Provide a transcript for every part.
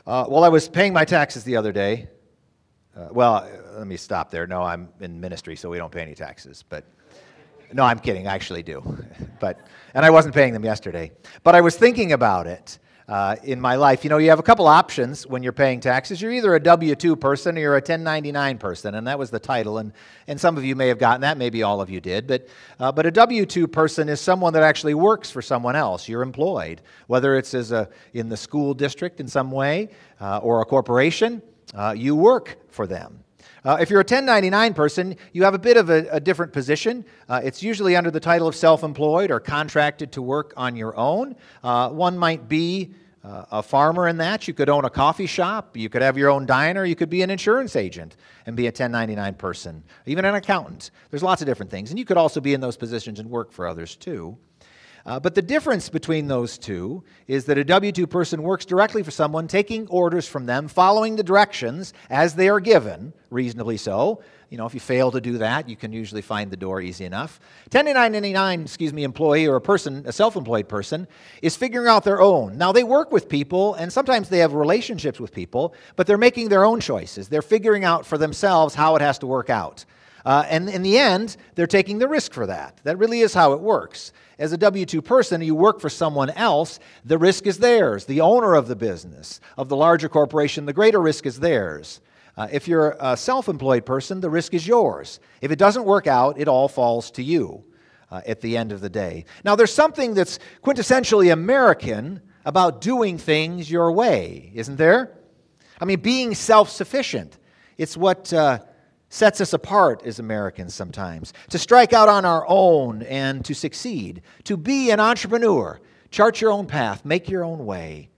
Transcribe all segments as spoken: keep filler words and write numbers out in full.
Uh, well, I was paying my taxes the other day. Uh, well, let me stop there. No, I'm in ministry, so we don't pay any taxes. But no, I'm kidding. I actually do. But and I wasn't paying them yesterday. But I was thinking about it uh, in my life. You know, you have a couple options when you're paying taxes. You're either a W two person or you're a ten ninety-nine person, and that was the title. And and some of you may have gotten that. Maybe all of you did. But uh, but a W two person is someone that actually works for someone else. You're employed, whether it's as a in the school district in some way uh, or a corporation. Uh, you work for them. Uh, if you're a ten ninety-nine person, you have a bit of a, a different position. Uh, it's usually under the title of self-employed or contracted to work on your own. Uh, one might be uh, a farmer in that. You could own a coffee shop. You could have your own diner. You could be an insurance agent and be a ten ninety-nine person, even an accountant. There's lots of different things. And you could also be in those positions and work for others too. Uh, but the difference between those two is that a W two person works directly for someone, taking orders from them, following the directions as they are given, reasonably so. You know, if you fail to do that, you can usually find the door easy enough. ten ninety-nine, excuse me, employee or a person, a self-employed person, is figuring out their own. Now, they work with people, and sometimes they have relationships with people, but they're making their own choices. They're figuring out for themselves how it has to work out. Uh, and in the end, they're taking the risk for that. That really is how it works. As a W two person, you work for someone else, the risk is theirs. The owner of the business, of the larger corporation, the greater risk is theirs. Uh, if you're a self-employed person, the risk is yours. If it doesn't work out, it all falls to you uh, at the end of the day. Now, there's something that's quintessentially American about doing things your way, isn't there? I mean, being self-sufficient. It's what Uh, sets us apart as Americans sometimes. To strike out on our own and to succeed. To be an entrepreneur. Chart your own path. Make your own way.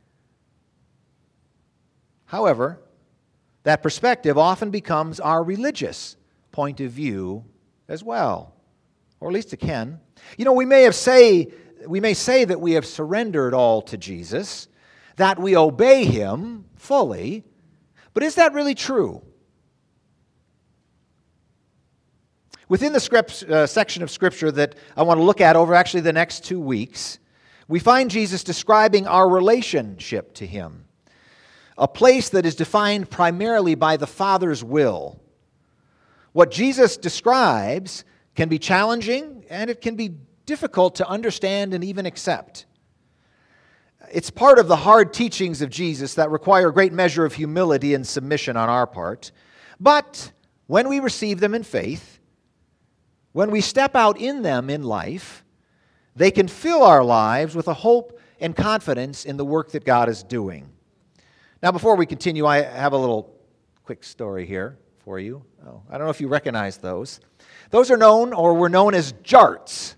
However, that perspective often becomes our religious point of view as well. Or at least it can. You know, we may have say, we may say that we have surrendered all to Jesus, that we obey Him fully, but is that really true? Within the script, uh, section of Scripture that I want to look at over actually the next two weeks, we find Jesus describing our relationship to Him, a place that is defined primarily by the Father's will. What Jesus describes can be challenging, and it can be difficult to understand and even accept. It's part of the hard teachings of Jesus that require a great measure of humility and submission on our part. But when we receive them in faith, when we step out in them in life, they can fill our lives with a hope and confidence in the work that God is doing. Now, before we continue, I have a little quick story here for you. Oh, I don't know if you recognize those. Those are known, or were known as jarts.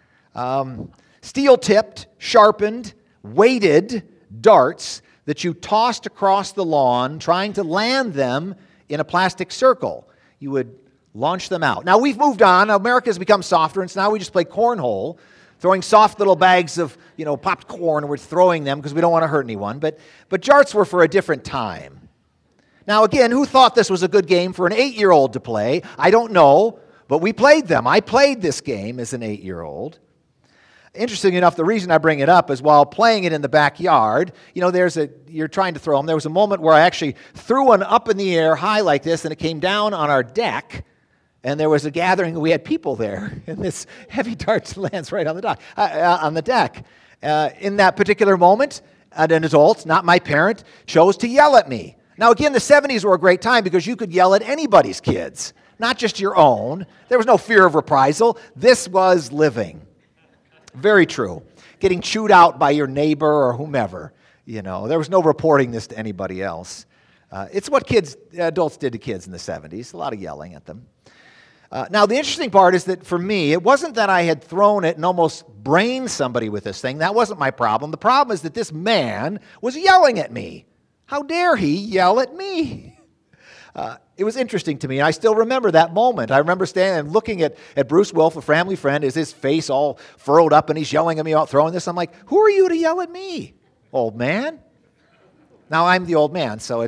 Um, steel-tipped, sharpened, weighted darts that you tossed across the lawn, trying to land them in a plastic circle. You would launch them out. Now, we've moved on. America's become softer, and so now we just play cornhole, throwing soft little bags of, you know, popped corn, and we're throwing them because we don't want to hurt anyone. But, but jarts were for a different time. Now, again, who thought this was a good game for an eight-year-old to play? I don't know, but we played them. I played this game as an eight-year-old. Interesting enough, the reason I bring it up is while playing it in the backyard, you know, there's a, you're trying to throw them. There was a moment where I actually threw one up in the air high like this, and it came down on our deck. And there was a gathering, we had people there, and this heavy dart lands right on the, dock, uh, on the deck. Uh, in that particular moment, an adult, not my parent, chose to yell at me. Now again, the seventies were a great time because you could yell at anybody's kids, not just your own. There was no fear of reprisal. This was living. Very true. Getting chewed out by your neighbor or whomever. You know, there was no reporting this to anybody else. Uh, it's what kids, adults did to kids in the seventies, a lot of yelling at them. Uh, now, the interesting part is that for me, it wasn't that I had thrown it and almost brained somebody with this thing. That wasn't my problem. The problem is that this man was yelling at me. How dare he yell at me? Uh, it was interesting to me, and I still remember that moment. I remember standing and looking at, at Bruce Wolf, a family friend, is his face all furrowed up, and he's yelling at me about throwing this. I'm like, who are you to yell at me, old man? Now, I'm the old man, so it's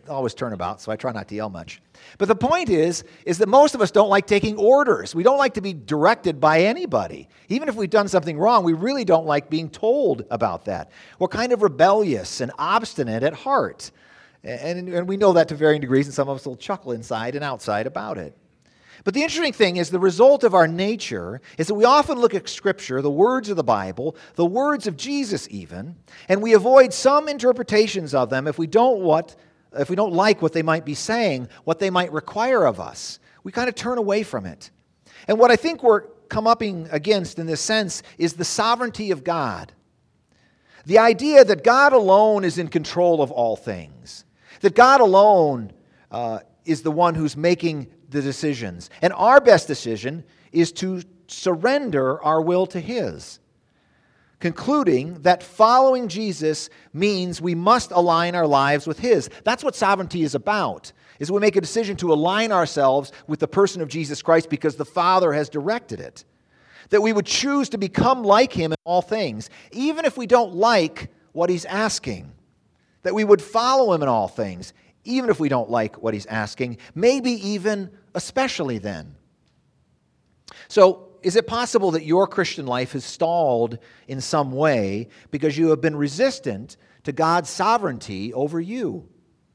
always turnabout, so I try not to yell much. But the point is, is that most of us don't like taking orders. We don't like to be directed by anybody. Even if we've done something wrong, we really don't like being told about that. We're kind of rebellious and obstinate at heart. And, and we know that to varying degrees, and some of us will chuckle inside and outside about it. But the interesting thing is the result of our nature is that we often look at Scripture, the words of the Bible, the words of Jesus even, and we avoid some interpretations of them if we don't what, if we don't like what they might be saying, what they might require of us. We kind of turn away from it. And what I think we're come up against in this sense is the sovereignty of God. The idea that God alone is in control of all things, that God alone uh, is the one who's making the decisions. And our best decision is to surrender our will to His, concluding that following Jesus means we must align our lives with His. That's what sovereignty is about, is we make a decision to align ourselves with the person of Jesus Christ because the Father has directed it. That we would choose to become like Him in all things, even if we don't like what He's asking. That we would follow Him in all things, even if we don't like what He's asking, maybe even especially then. So, is it possible that your Christian life has stalled in some way because you have been resistant to God's sovereignty over you?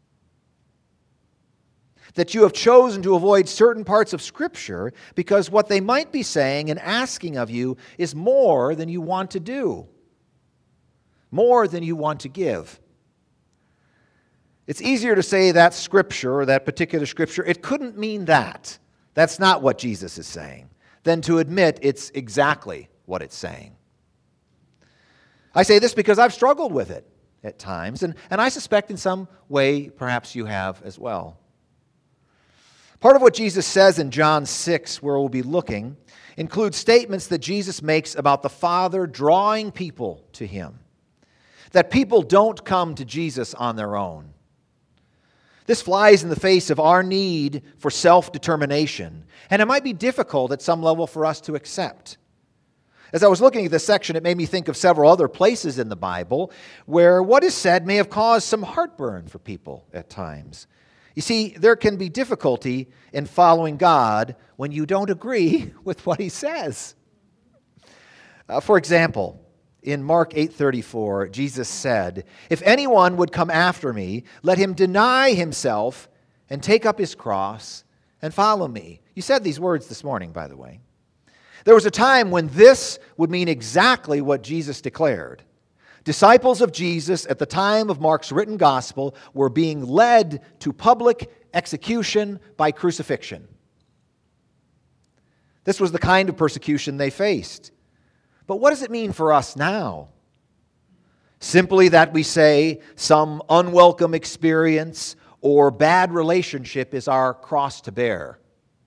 That you have chosen to avoid certain parts of Scripture because what they might be saying and asking of you is more than you want to do, more than you want to give. It's easier to say that Scripture or that particular Scripture, it couldn't mean that. That's not what Jesus is saying, than to admit it's exactly what it's saying. I say this because I've struggled with it at times, and, and I suspect in some way perhaps you have as well. Part of what Jesus says in John six, where we'll be looking, includes statements that Jesus makes about the Father drawing people to Him. That people don't come to Jesus on their own. This flies in the face of our need for self-determination, and it might be difficult at some level for us to accept. As I was looking at this section, it made me think of several other places in the Bible where what is said may have caused some heartburn for people at times. You see, there can be difficulty in following God when you don't agree with what He says. Uh, for example, in Mark eight thirty-four, Jesus said, "If anyone would come after me, let him deny himself and take up his cross and follow me." You said these words this morning, by the way. There was a time when this would mean exactly what Jesus declared. Disciples of Jesus at the time of Mark's written gospel were being led to public execution by crucifixion. This was the kind of persecution they faced. But what does it mean for us now? Simply that we say some unwelcome experience or bad relationship is our cross to bear?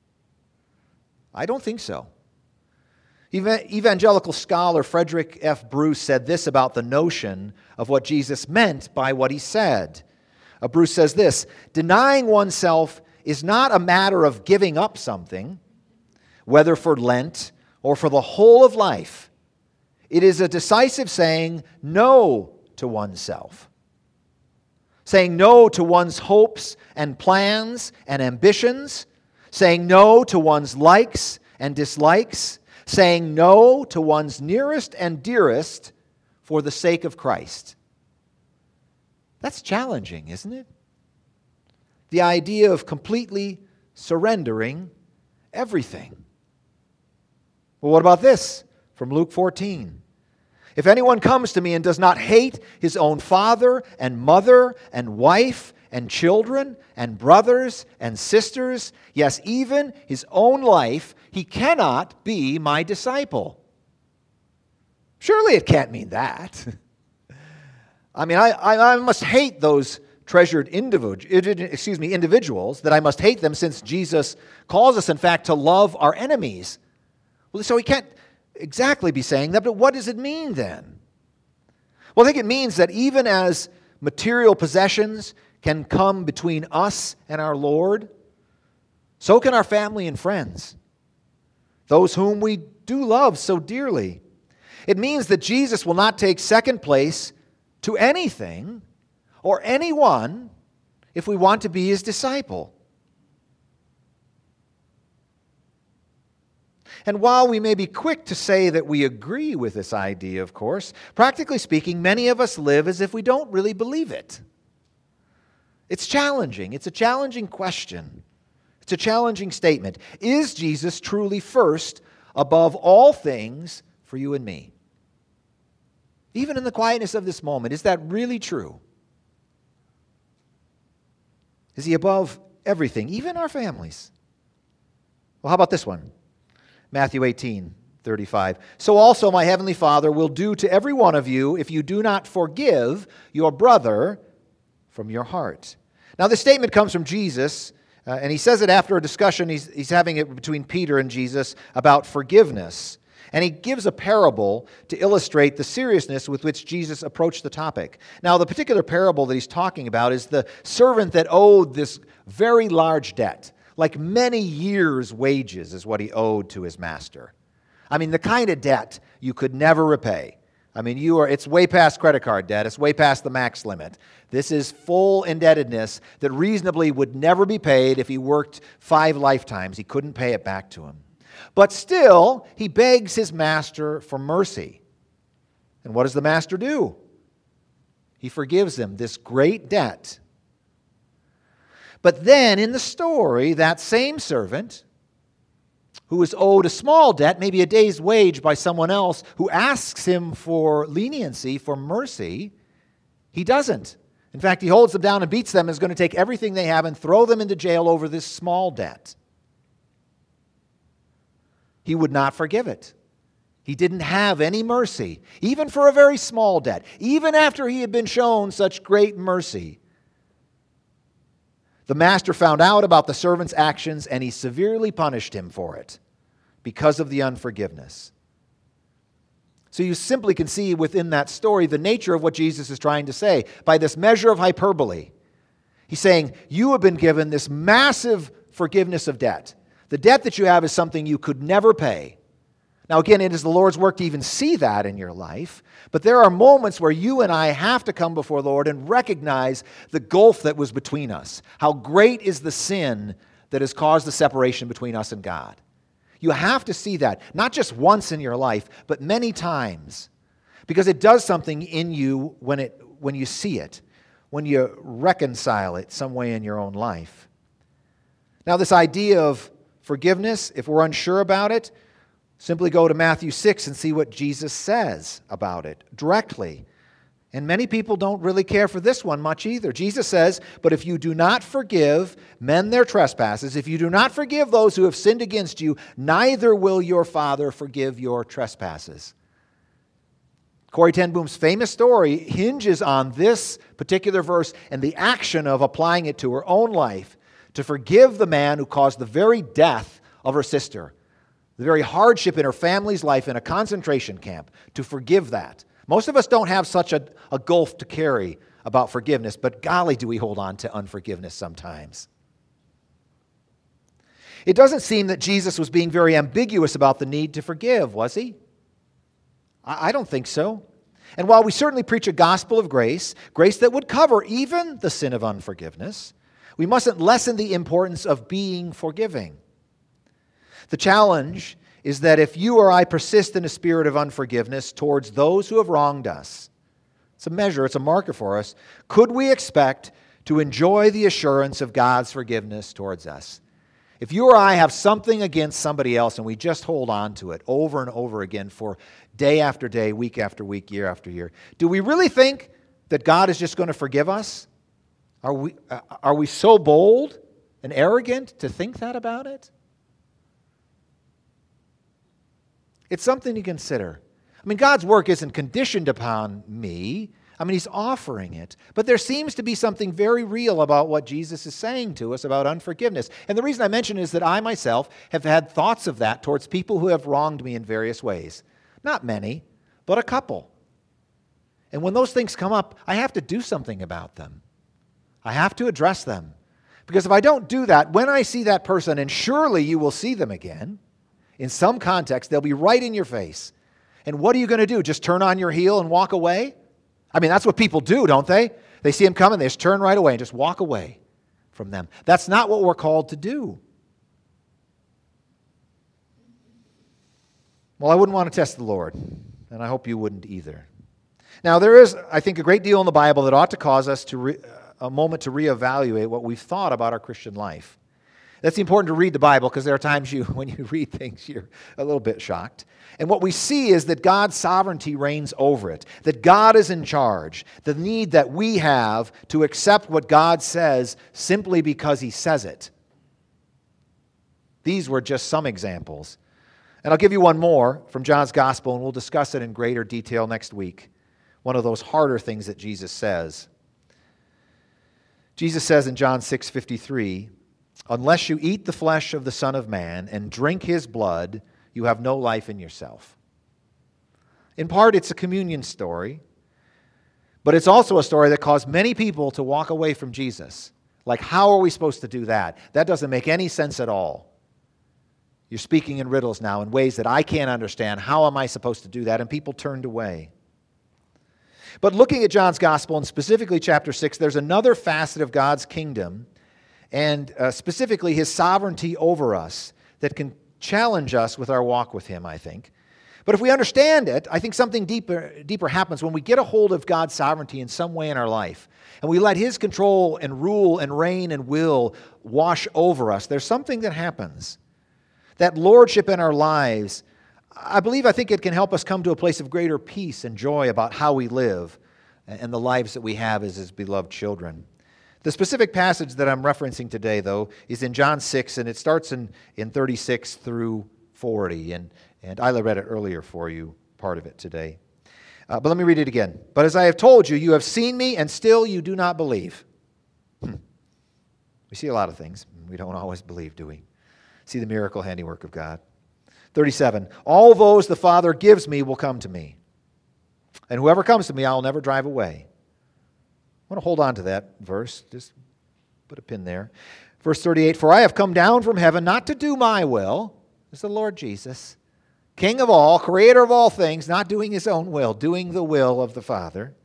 I don't think so. Evangelical scholar Frederick F. Bruce said this about the notion of what Jesus meant by what He said. Uh, Bruce says this, "Denying oneself is not a matter of giving up something, whether for Lent or for the whole of life. It is a decisive saying no to oneself. Saying no to one's hopes and plans and ambitions. Saying no to one's likes and dislikes. Saying no to one's nearest and dearest for the sake of Christ." That's challenging, isn't it? The idea of completely surrendering everything. Well, what about this from Luke fourteen? "If anyone comes to me and does not hate his own father and mother and wife and children and brothers and sisters, yes, even his own life, he cannot be my disciple." Surely it can't mean that. I mean, I, I, I must hate those treasured individual, excuse me, individuals, that I must hate them since Jesus calls us, in fact, to love our enemies. Well, so he can't exactly be saying that, but what does it mean then? Well, I think it means that even as material possessions can come between us and our Lord, so can our family and friends, those whom we do love so dearly. It means that Jesus will not take second place to anything or anyone if we want to be his disciple. And while we may be quick to say that we agree with this idea, of course, practically speaking, many of us live as if we don't really believe it. It's challenging. It's a challenging question. It's a challenging statement. Is Jesus truly first above all things for you and me? Even in the quietness of this moment, is that really true? Is he above everything, even our families? Well, how about this one? Matthew eighteen, thirty-five. So also my heavenly Father will do to every one of you if you do not forgive your brother from your heart. Now, this statement comes from Jesus, uh, and he says it after a discussion he's, he's having it between Peter and Jesus about forgiveness. And he gives a parable to illustrate the seriousness with which Jesus approached the topic. Now, the particular parable that he's talking about is the servant that owed this very large debt. Like many years' wages is what he owed to his master. I mean, the kind of debt you could never repay. I mean, you are it's way past credit card debt. It's way past the max limit. This is full indebtedness that reasonably would never be paid if he worked five lifetimes. He couldn't pay it back to him. But still, he begs his master for mercy. And what does the master do? He forgives him this great debt. But then in the story, that same servant who is owed a small debt, maybe a day's wage by someone else, who asks him for leniency, for mercy, he doesn't. In fact, he holds them down and beats them and is going to take everything they have and throw them into jail over this small debt. He would not forgive it. He didn't have any mercy, even for a very small debt, even after he had been shown such great mercy. The master found out about the servant's actions, and he severely punished him for it because of the unforgiveness. So you simply can see within that story the nature of what Jesus is trying to say by this measure of hyperbole. He's saying, you have been given this massive forgiveness of debt. The debt that you have is something you could never pay. Now, again, it is the Lord's work to even see that in your life, but there are moments where you and I have to come before the Lord and recognize the gulf that was between us. How great is the sin that has caused the separation between us and God. You have to see that, not just once in your life, but many times, because it does something in you when it when you see it, when you reconcile it some way in your own life. Now, this idea of forgiveness, if we're unsure about it, simply go to Matthew six and see what Jesus says about it directly. And many people don't really care for this one much either. Jesus says, but if you do not forgive men their trespasses, if you do not forgive those who have sinned against you, neither will your Father forgive your trespasses. Corrie ten Boom's famous story hinges on this particular verse and the action of applying it to her own life to forgive the man who caused the very death of her sister. The very hardship in her family's life in a concentration camp, to forgive that. Most of us don't have such a, a gulf to carry about forgiveness, but golly, do we hold on to unforgiveness sometimes. It doesn't seem that Jesus was being very ambiguous about the need to forgive, was he? I, I don't think so. And while we certainly preach a gospel of grace, grace that would cover even the sin of unforgiveness, we mustn't lessen the importance of being forgiving. The challenge is that if you or I persist in a spirit of unforgiveness towards those who have wronged us, it's a measure, it's a marker for us, could we expect to enjoy the assurance of God's forgiveness towards us? If you or I have something against somebody else and we just hold on to it over and over again for day after day, week after week, year after year, do we really think that God is just going to forgive us? Are we, are we so bold and arrogant to think that about it? It's something to consider. I mean, God's work isn't conditioned upon me. I mean, He's offering it. But there seems to be something very real about what Jesus is saying to us about unforgiveness. And the reason I mention it is that I myself have had thoughts of that towards people who have wronged me in various ways. Not many, but a couple. And when those things come up, I have to do something about them. I have to address them. Because if I don't do that, when I see that person, and surely you will see them again, in some context, they'll be right in your face. And what are you going to do? Just turn on your heel and walk away? I mean, that's what people do, don't they? They see him coming, they just turn right away and just walk away. from them. That's not what we're called to do. Well, I wouldn't want to test the Lord, and I hope you wouldn't either. Now, there is, I think, a great deal in the Bible that ought to cause us to re- a moment to reevaluate what we've thought about our Christian life. That's important to read the Bible because there are times you, when you read things, you're a little bit shocked. And what we see is that God's sovereignty reigns over it, that God is in charge, the need that we have to accept what God says simply because He says it. These were just some examples. And I'll give you one more from John's Gospel, and we'll discuss it in greater detail next week. One of those harder things that Jesus says. Jesus says in John six fifty-three, "Unless you eat the flesh of the Son of Man and drink His blood, you have no life in yourself." In part, it's a communion story, but it's also a story that caused many people to walk away from Jesus. Like, how are we supposed to do that? That doesn't make any sense at all. You're speaking in riddles now in ways that I can't understand. How am I supposed to do that? And people turned away. But looking at John's Gospel, and specifically chapter six, there's another facet of God's kingdom, and uh, specifically His sovereignty over us, that can challenge us with our walk with Him, I think. But if we understand it, I think something deeper, deeper happens when we get a hold of God's sovereignty in some way in our life, and we let His control and rule and reign and will wash over us. There's something that happens. That lordship in our lives, I believe, I think it can help us come to a place of greater peace and joy about how we live and the lives that we have as His beloved children. The specific passage that I'm referencing today, though, is in John six, and it starts in, in thirty-six through forty. And, and I read it earlier for you, part of it today. Uh, but let me read it again. "But as I have told you, you have seen me, and still you do not believe." Hmm. We see a lot of things. We don't always believe, do we? See the miracle handiwork of God. thirty-seven, "All those the Father gives me will come to me, and whoever comes to me I will never drive away." I want to hold on to that verse. Just put a pin there. Verse thirty-eight, "For I have come down from heaven not to do my will," is the Lord Jesus, King of all, creator of all things, not doing His own will, doing the will of the Father.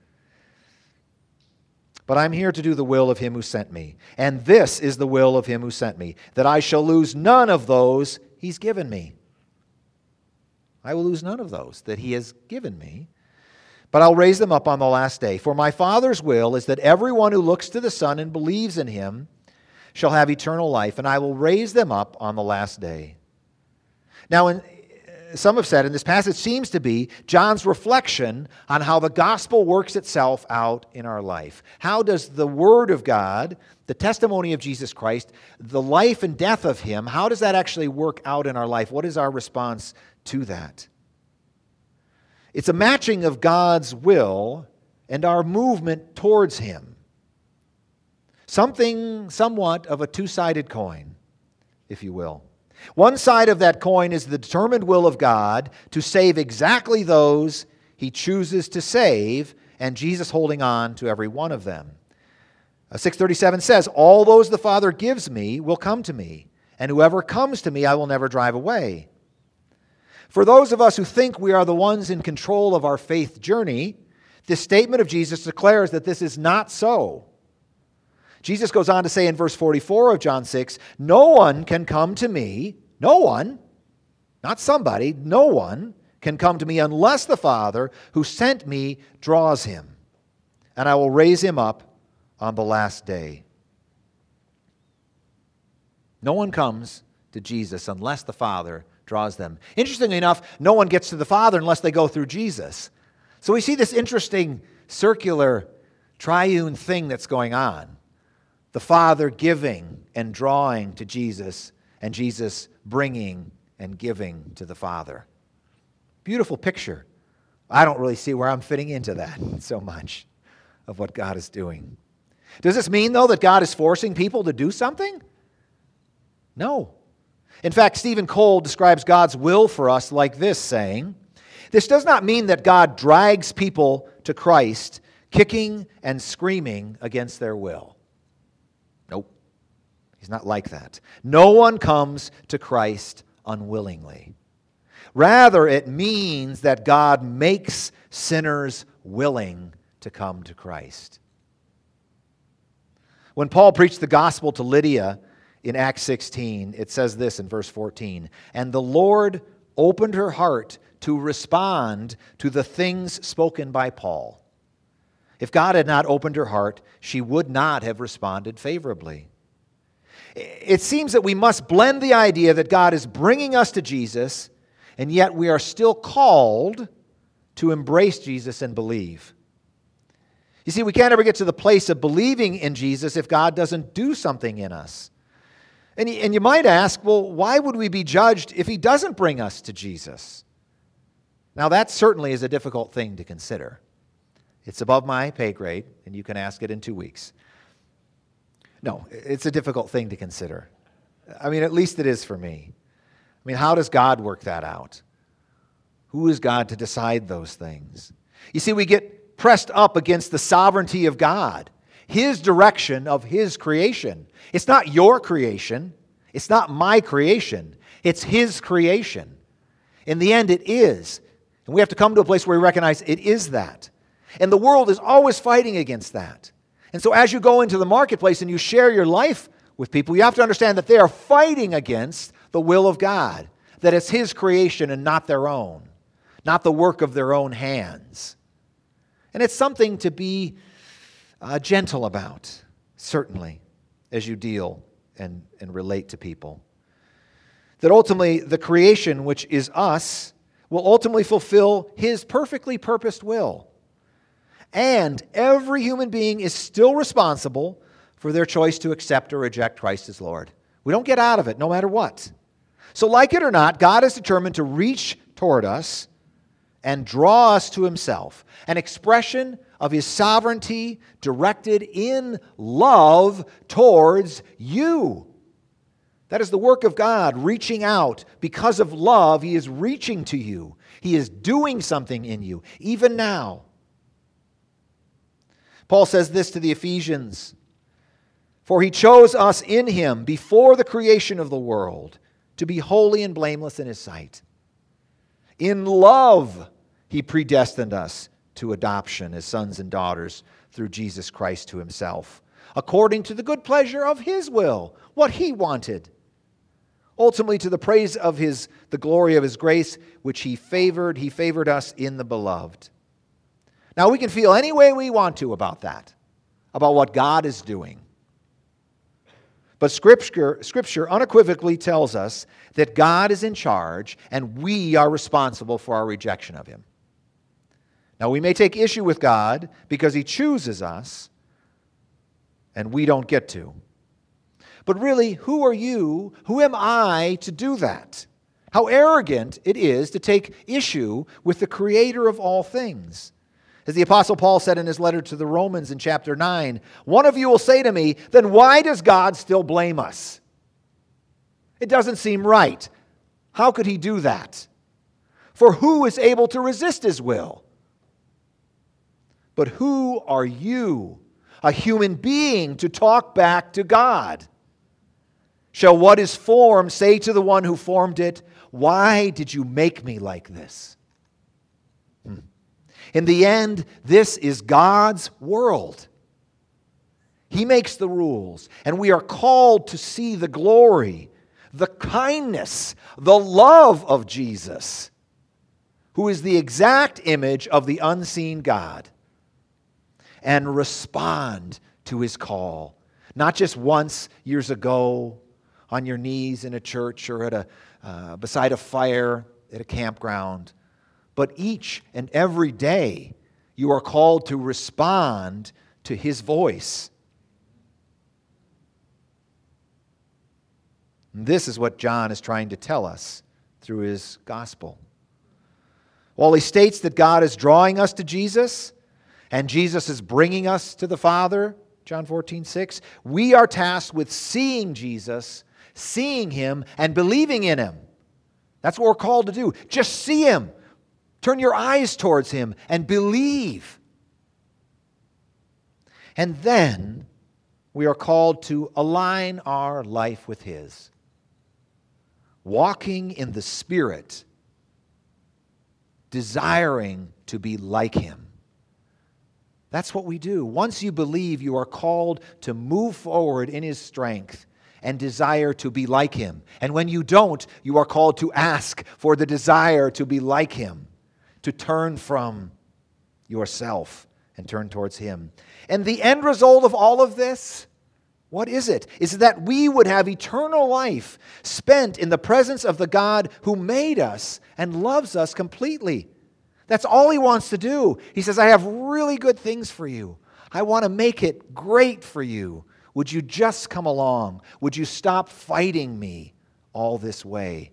"But I'm here to do the will of Him who sent me. And this is the will of Him who sent me, that I shall lose none of those He's given me." I will lose none of those that He has given me, but I'll raise them up on the last day. "For my Father's will is that everyone who looks to the Son and believes in Him shall have eternal life, and I will raise them up on the last day." Now, in some have said, and this passage seems to be John's reflection on how the gospel works itself out in our life. How does the Word of God, the testimony of Jesus Christ, the life and death of Him, how does that actually work out in our life? What is our response to that? It's a matching of God's will and our movement towards Him. Something somewhat of a two-sided coin, if you will. One side of that coin is the determined will of God to save exactly those He chooses to save, and Jesus holding on to every one of them. six thirty-seven says, "All those the Father gives me will come to me, and whoever comes to me I will never drive away." For those of us who think we are the ones in control of our faith journey, this statement of Jesus declares that this is not so. Jesus goes on to say in verse forty-four of John six, "No one can come to me," no one, not somebody, no one can come to me unless the Father who sent me draws him, and I will raise him up on the last day. No one comes to Jesus unless the Father draws them. Interestingly enough, no one gets to the Father unless they go through Jesus. So we see this interesting circular triune thing that's going on. The Father giving and drawing to Jesus, and Jesus bringing and giving to the Father. Beautiful picture. I don't really see where I'm fitting into that so much of what God is doing. Does this mean, though, that God is forcing people to do something? No. In fact, Stephen Cole describes God's will for us like this, saying, "This does not mean that God drags people to Christ, kicking and screaming against their will. Nope. He's not like that. No one comes to Christ unwillingly. Rather, it means that God makes sinners willing to come to Christ." When Paul preached the gospel to Lydia in Acts sixteen, it says this in verse fourteen, "And the Lord opened her heart to respond to the things spoken by Paul." If God had not opened her heart, she would not have responded favorably. It seems that we must blend the idea that God is bringing us to Jesus, and yet we are still called to embrace Jesus and believe. You see, we can't ever get to the place of believing in Jesus if God doesn't do something in us. And you, and you might ask, well, why would we be judged if He doesn't bring us to Jesus? Now, that certainly is a difficult thing to consider. It's above my pay grade, and you can ask it in two weeks. No, it's a difficult thing to consider. I mean, at least it is for me. I mean, how does God work that out? Who is God to decide those things? You see, we get pressed up against the sovereignty of God, His direction of His creation. It's not your creation. It's not my creation. It's His creation. In the end, it is. And we have to come to a place where we recognize it is that. And the world is always fighting against that. And so as you go into the marketplace and you share your life with people, you have to understand that they are fighting against the will of God, that it's His creation and not their own, not the work of their own hands. And it's something to be uh, gentle about, certainly, as you deal and, and relate to people. That ultimately the creation, which is us, will ultimately fulfill His perfectly purposed will. And every human being is still responsible for their choice to accept or reject Christ as Lord. We don't get out of it, no matter what. So like it or not, God is determined to reach toward us and draw us to Himself, an expression of His sovereignty directed in love towards you. That is the work of God, reaching out. Because of love, He is reaching to you. He is doing something in you, even now. Paul says this to the Ephesians, "For He chose us in Him before the creation of the world to be holy and blameless in His sight. In love, He predestined us to adoption as sons and daughters through Jesus Christ to Himself, according to the good pleasure of His will," what He wanted, "ultimately to the praise of His, the glory of His grace, which He favored, He favored us in the Beloved." Now, we can feel any way we want to about that, about what God is doing. But Scripture, Scripture unequivocally tells us that God is in charge and we are responsible for our rejection of Him. Now, we may take issue with God because He chooses us and we don't get to. But really, who are you, who am I to do that? How arrogant it is to take issue with the Creator of all things. As the Apostle Paul said in his letter to the Romans in chapter nine, "One of you will say to me, then why does God still blame us? It doesn't seem right. How could He do that? For who is able to resist His will?" But who are you, a human being, to talk back to God? Shall what is formed say to the one who formed it, "Why did you make me like this?" Hmm. In the end, this is God's world. He makes the rules, and we are called to see the glory, the kindness, the love of Jesus, who is the exact image of the unseen God, and respond to His call. Not just once years ago on your knees in a church or at a uh, beside a fire at a campground, but each and every day you are called to respond to His voice. And this is what John is trying to tell us through his gospel. While he states that God is drawing us to Jesus and Jesus is bringing us to the Father, John fourteen six, we are tasked with seeing Jesus, seeing Him, and believing in Him. That's what we're called to do. Just see Him. Turn your eyes towards Him and believe. And then we are called to align our life with His. Walking in the Spirit, desiring to be like Him. That's what we do. Once you believe, you are called to move forward in His strength and desire to be like Him. And when you don't, you are called to ask for the desire to be like Him, to turn from yourself and turn towards Him. And the end result of all of this, what is it? Is it that we would have eternal life spent in the presence of the God who made us and loves us completely. That's all He wants to do. He says, I have really good things for you. I want to make it great for you. Would you just come along? Would you stop fighting me all this way?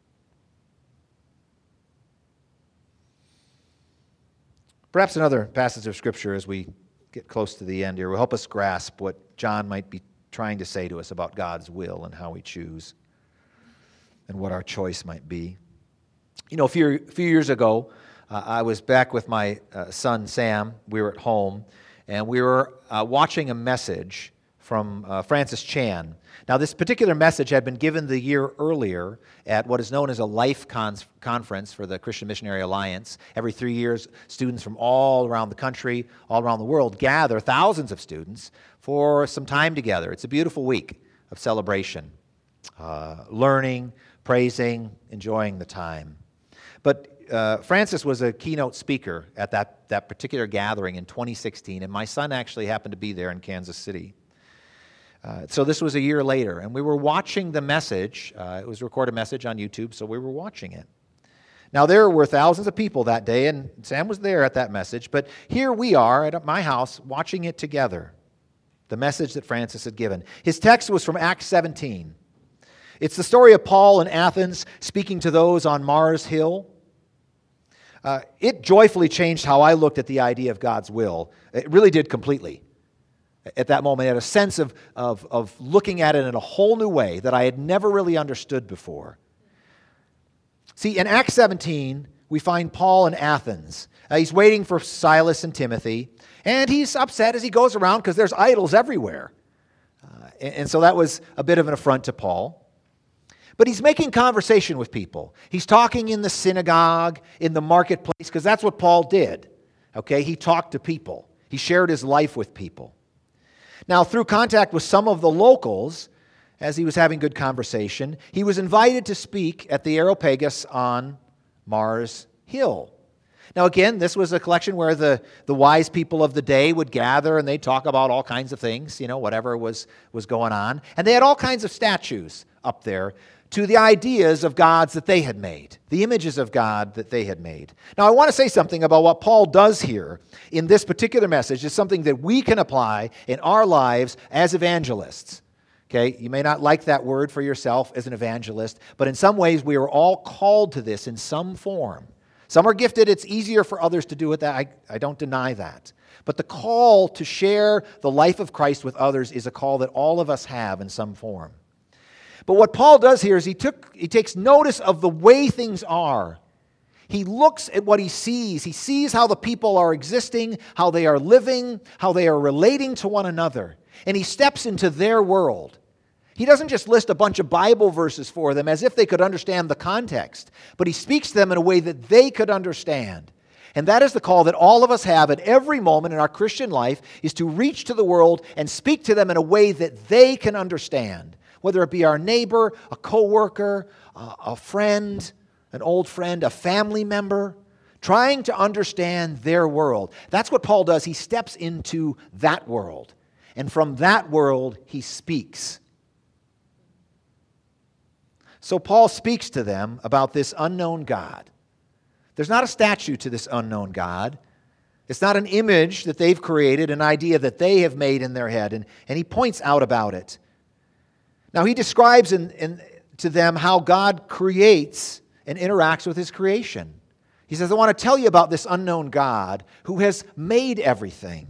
Perhaps another passage of Scripture as we get close to the end here will help us grasp what John might be trying to say to us about God's will and how we choose and what our choice might be. You know, a few, a few years ago, uh, I was back with my uh, son Sam. We were at home, and we were uh, watching a message from uh, Francis Chan. Now, this particular message had been given the year earlier at what is known as a Life con- Conference for the Christian Missionary Alliance. Every three years, students from all around the country, all around the world, gather, thousands of students, for some time together. It's a beautiful week of celebration, uh, learning, praising, enjoying the time. But uh, Francis was a keynote speaker at that, that particular gathering in twenty sixteen, and my son actually happened to be there in Kansas City. Uh, so this was a year later, and we were watching the message. Uh, it was a recorded message on YouTube, so we were watching it. Now, there were thousands of people that day, and Sam was there at that message, but here we are at my house watching it together, the message that Francis had given. His text was from Acts seventeen. It's the story of Paul in Athens speaking to those on Mars Hill. Uh, it joyfully changed how I looked at the idea of God's will. It really did completely. At that moment, I had a sense of, of, of looking at it in a whole new way that I had never really understood before. See, in Acts seventeen, we find Paul in Athens. Uh, he's waiting for Silas and Timothy, and he's upset as he goes around because there's idols everywhere. Uh, and, and so that was a bit of an affront to Paul. But he's making conversation with people. He's talking in the synagogue, in the marketplace, because that's what Paul did. Okay, he talked to people. He shared his life with people. Now, through contact with some of the locals, as he was having good conversation, he was invited to speak at the Areopagus on Mars Hill. Now, again, this was a collection where the, the wise people of the day would gather and they'd talk about all kinds of things, you know, whatever was, was going on. And they had all kinds of statues up there to the ideas of gods that they had made, the images of God that they had made. Now, I want to say something about what Paul does here in this particular message is something that we can apply in our lives as evangelists. Okay, you may not like that word for yourself as an evangelist, but in some ways we are all called to this in some form. Some are gifted, it's easier for others to do it. That I, I don't deny that. But the call to share the life of Christ with others is a call that all of us have in some form. But what Paul does here is he took he takes notice of the way things are. He looks at what he sees. He sees how the people are existing, how they are living, how they are relating to one another. And he steps into their world. He doesn't just list a bunch of Bible verses for them as if they could understand the context, but he speaks to them in a way that they could understand. And that is the call that all of us have at every moment in our Christian life, is to reach to the world and speak to them in a way that they can understand. Whether it be our neighbor, a coworker, a friend, an old friend, a family member, trying to understand their world. That's what Paul does. He steps into that world. And from that world, he speaks. So Paul speaks to them about this unknown God. There's not a statue to this unknown God. It's not an image that they've created, an idea that they have made in their head. And, and he points out about it. Now, he describes in, in, to them how God creates and interacts with his creation. He says, I want to tell you about this unknown God who has made everything.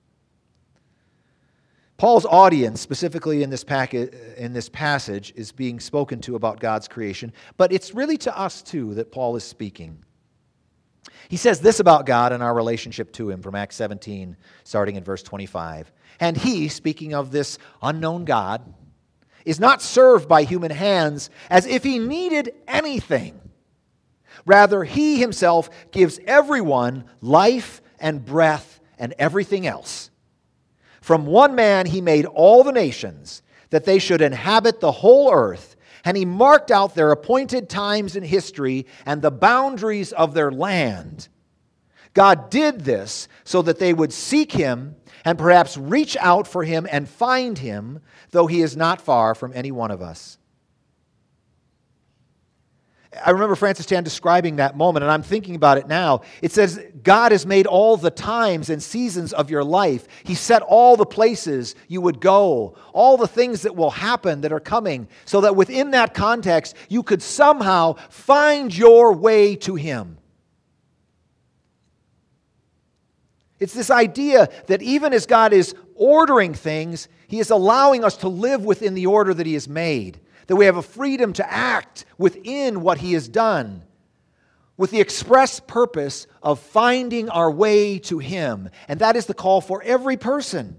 Paul's audience, specifically in this, packet, in this passage, is being spoken to about God's creation, but it's really to us too that Paul is speaking. He says this about God and our relationship to him from Acts seventeen, starting in verse twenty-five. And he, speaking of this unknown God, is not served by human hands as if he needed anything. Rather, he himself gives everyone life and breath and everything else. From one man he made all the nations, that they should inhabit the whole earth, and he marked out their appointed times in history and the boundaries of their land. God did this so that they would seek him and perhaps reach out for him and find him, though he is not far from any one of us. I remember Francis Chan describing that moment, and I'm thinking about it now. It says, God has made all the times and seasons of your life. He set all the places you would go, all the things that will happen that are coming, so that within that context, you could somehow find your way to him. It's this idea that even as God is ordering things, he is allowing us to live within the order that he has made. That we have a freedom to act within what he has done, with the express purpose of finding our way to him. And that is the call for every person.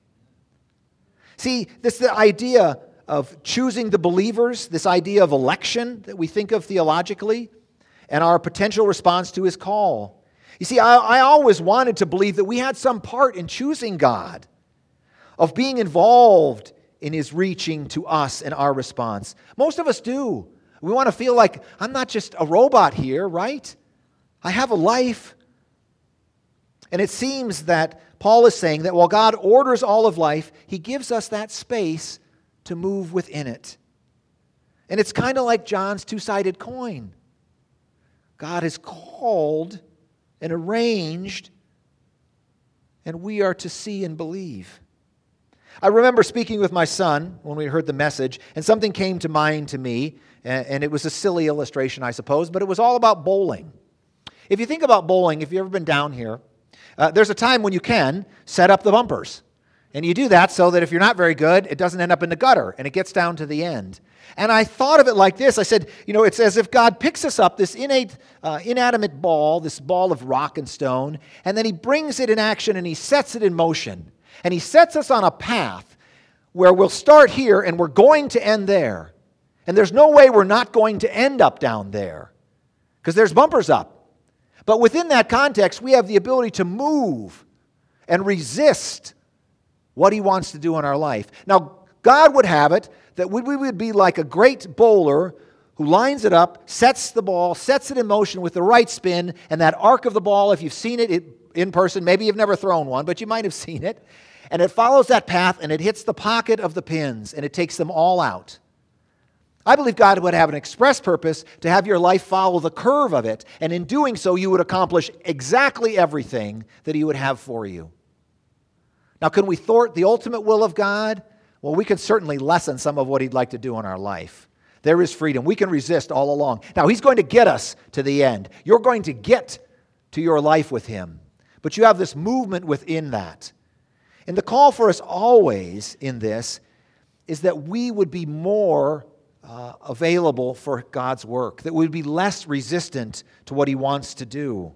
See, this the idea of choosing the believers, this idea of election that we think of theologically, and our potential response to his call. You see, I, I always wanted to believe that we had some part in choosing God, of being involved in his reaching to us and our response. Most of us do. We want to feel like, I'm not just a robot here, right? I have a life. And it seems that Paul is saying that while God orders all of life, he gives us that space to move within it. And it's kind of like John's two-sided coin. God has called and arranged, and we are to see and believe. I remember speaking with my son when we heard the message, and something came to mind to me, and it was a silly illustration, I suppose, but it was all about bowling. If you think about bowling, if you've ever been down here, uh, there's a time when you can set up the bumpers. And you do that so that if you're not very good, it doesn't end up in the gutter, and it gets down to the end. And I thought of it like this. I said, you know, it's as if God picks us up, this innate, uh, inanimate ball, this ball of rock and stone, and then he brings it in action and he sets it in motion. And he sets us on a path where we'll start here and we're going to end there. And there's no way we're not going to end up down there, because there's bumpers up. But within that context, we have the ability to move and resist what he wants to do in our life. Now, God would have it that we would be like a great bowler who lines it up, sets the ball, sets it in motion with the right spin, and that arc of the ball, if you've seen it, it in person, maybe you've never thrown one, but you might have seen it, and it follows that path and it hits the pocket of the pins and it takes them all out. I believe God would have an express purpose to have your life follow the curve of it, and in doing so you would accomplish exactly everything that he would have for you. Now, can we thwart the ultimate will of God? Well, we can certainly lessen some of what he'd like to do in our life. There is freedom. We can resist all along. Now, he's going to get us to the end. You're going to get to your life with him. But you have this movement within that. And the call for us always in this is that we would be more uh, available for God's work, that we would be less resistant to what he wants to do.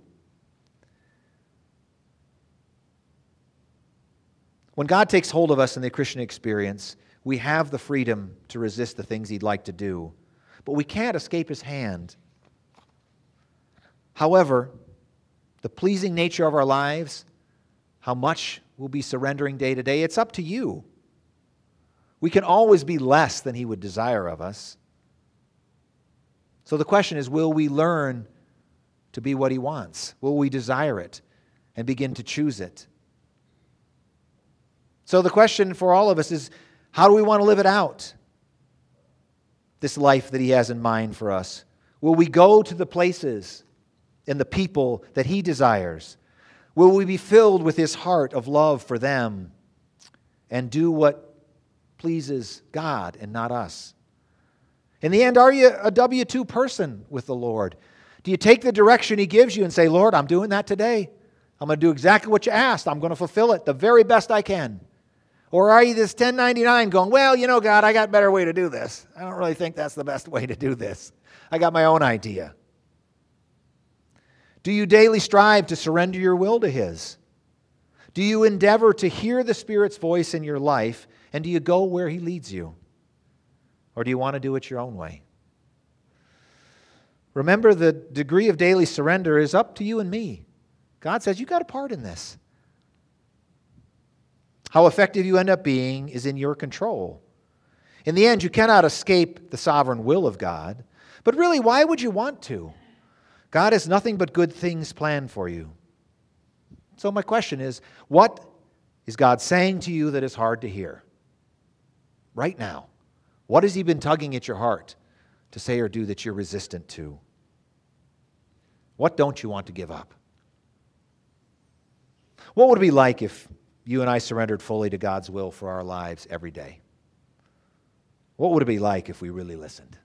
When God takes hold of us in the Christian experience, we have the freedom to resist the things he'd like to do. But we can't escape his hand. However, the pleasing nature of our lives, how much we'll be surrendering day to day, it's up to you. We can always be less than he would desire of us. So the question is, will we learn to be what he wants? Will we desire it and begin to choose it? So the question for all of us is, how do we want to live it out? This life that he has in mind for us. Will we go to the places and the people that he desires? Will we be filled with his heart of love for them and do what pleases God and not us? In the end, are you a W two person with the Lord? Do you take the direction he gives you and say, Lord, I'm doing that today. I'm going to do exactly what you asked. I'm going to fulfill it the very best I can. Or are you this ten ninety-nine going, well, you know, God, I got a better way to do this. I don't really think that's the best way to do this. I got my own idea. Do you daily strive to surrender your will to his? Do you endeavor to hear the Spirit's voice in your life, and do you go where he leads you? Or do you want to do it your own way? Remember, the degree of daily surrender is up to you and me. God says, you got a part in this. How effective you end up being is in your control. In the end, you cannot escape the sovereign will of God. But really, why would you want to? God has nothing but good things planned for you. So my question is, what is God saying to you that is hard to hear? Right now. What has He been tugging at your heart to say or do that you're resistant to? What don't you want to give up? What would it be like if you and I surrendered fully to God's will for our lives every day? What would it be like if we really listened?